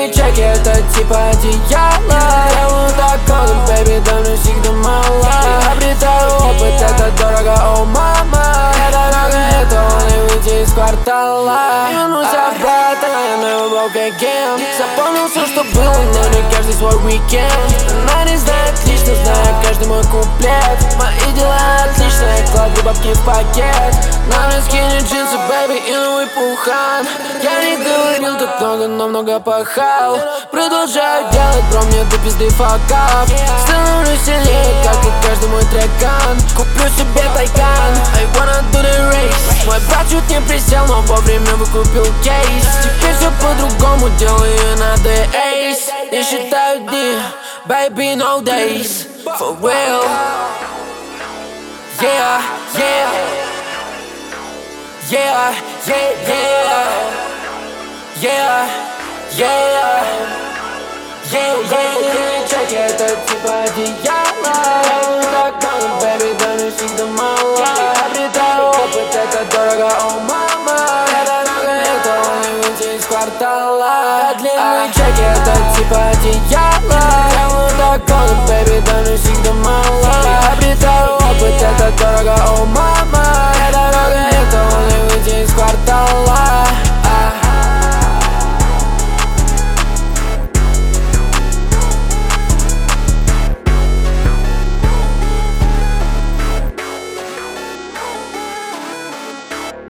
Длинные чеки, это типа одеяло. Делаю так кодом, бэйби, да мне всегда мало. Я обретаю опыт, это дорого, о мама. Я дорога, это он и выйти из квартала. Вернусь обратно, я never broke again. Запомнил все, что было, но не каждый свой уикенд. Она не знает лично, знаю каждый мой куплет. Мои дела отличные, кладу бабки в пакет. На мне скини джинсы, бэйби, и новый пухан. Я не говорил так много, но много пахал. Продолжаю делать, бро, мне до пизды факап. Становлюсь сильнее, как и каждый мой трекан. Куплю себе тайкан, I wanna do the race. Мой брат чуть не присел, но вовремя выкупил кейс. Теперь все по-другому делаю, надо эйс. Я считаю дни, baby, no days. For real. Yeah, yeah. Yeah, yeah, yeah. Yeah, yeah. Yeah, yeah. Чеки, это типа одеяло. Так долго, baby, да мне всегда мало. Обретаю опыт, это дорого, о мама. Я дорога, это он и выйти из квартала. Длинные чеки, это типа одеяло. Так долго, baby, да мне всегда